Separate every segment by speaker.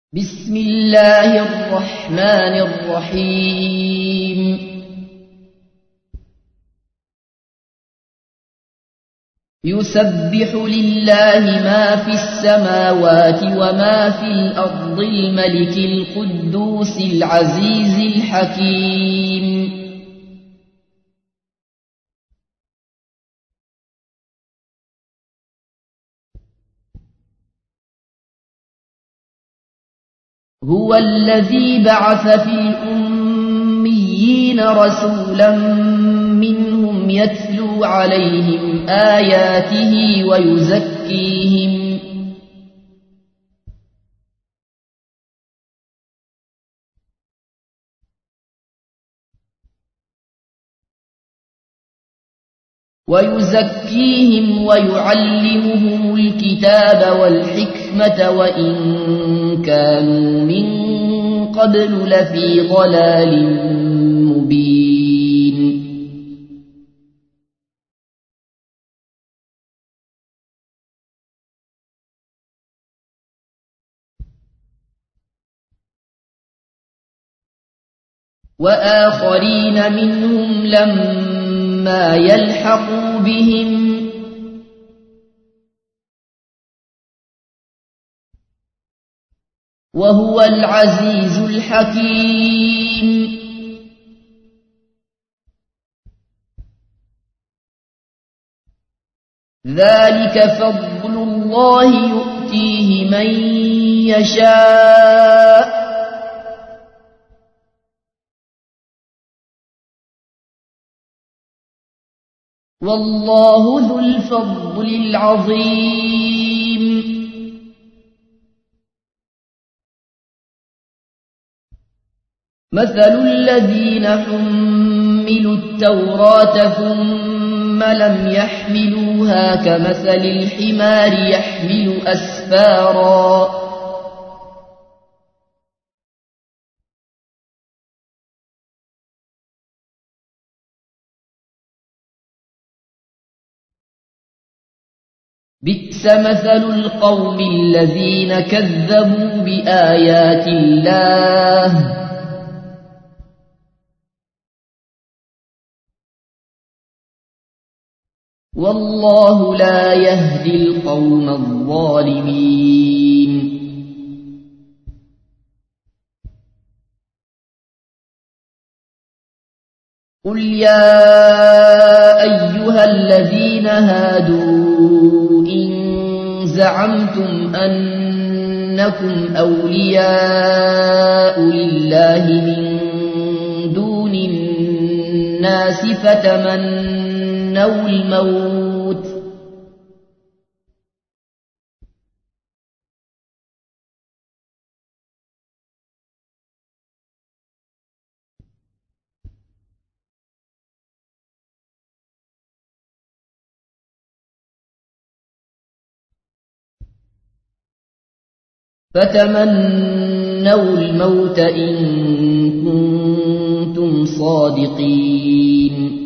Speaker 1: بسم الله الرحمن الرحيم يسبح لله ما في السماوات وما في الأرض الملك القدوس العزيز الحكيم هو الذي بعث في الأميين رسولا منهم يتلو عليهم آياته ويزكيهم ويعلمهم الكتاب والحكمة وإن كانوا من قبل لفي ضلال مبين وآخرين منهم لما يلحقوا بهم وهو العزيز الحكيم ذلك فضل الله يؤتيه من يشاء والله ذو الفضل العظيم مثل الذين حملوا التوراة ثم لم يحملوها كمثل الحمار يحمل أسفارا بئس مثل القوم الذين كذبوا بآيات الله والله لا يهدي القوم الظالمين قل يا أيها الذين هادوا إن زعمتم أنكم أولياء لله من دون الناس فتمنوا الموت إن كنتم صادقين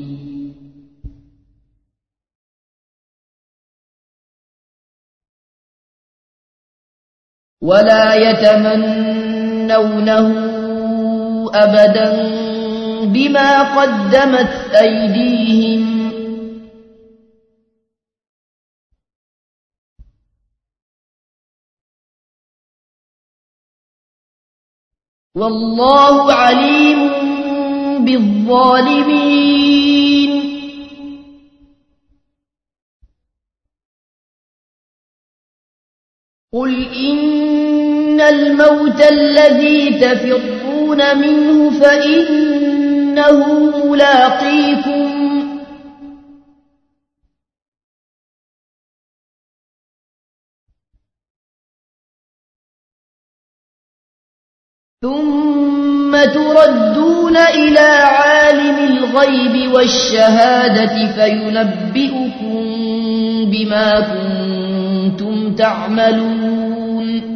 Speaker 1: ولا يتمنونه أبدا بما قدمت أيديهم والله عليم بالظالمين قل إن الموت الذي تفرون منه فإنه ملاقيكم ثم تردون إلى عالم الغيب والشهادة فينبئكم بما كنتم تعملون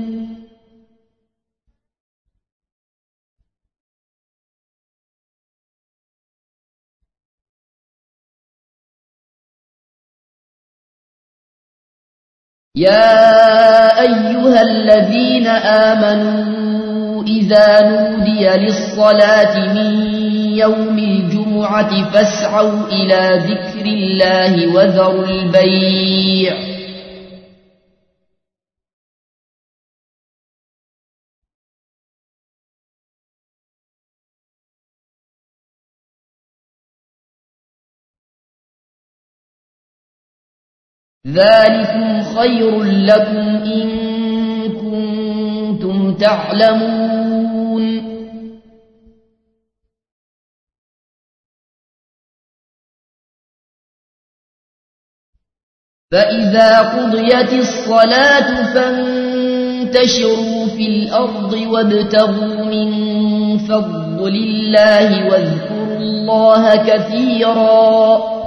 Speaker 1: يا أيها الذين آمنوا إذا نودي للصلاة من يوم الجمعة فاسعوا إلى ذكر الله وذروا البيع ذلكم خير لكم إن كنتم تعلمون فإذا قضيت الصلاة فانتشروا في الأرض وابتغوا من فضل الله واذكروا الله كثيرا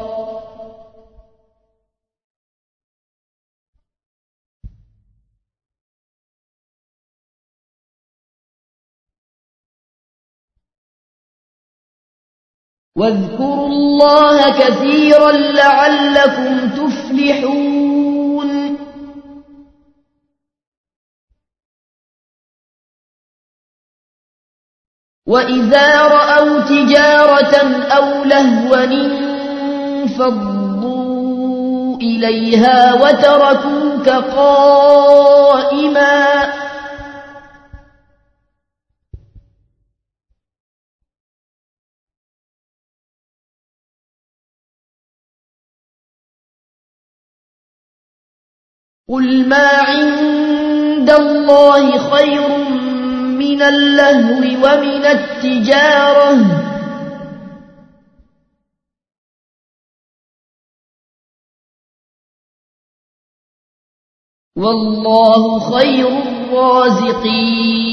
Speaker 1: واذكروا الله كثيرا لعلكم تفلحون وإذا رأوا تجارة أو لهوا انفضوا إليها وتركوك قائما قل ما عند الله خير من اللهو ومن التجارة والله خير الرازقين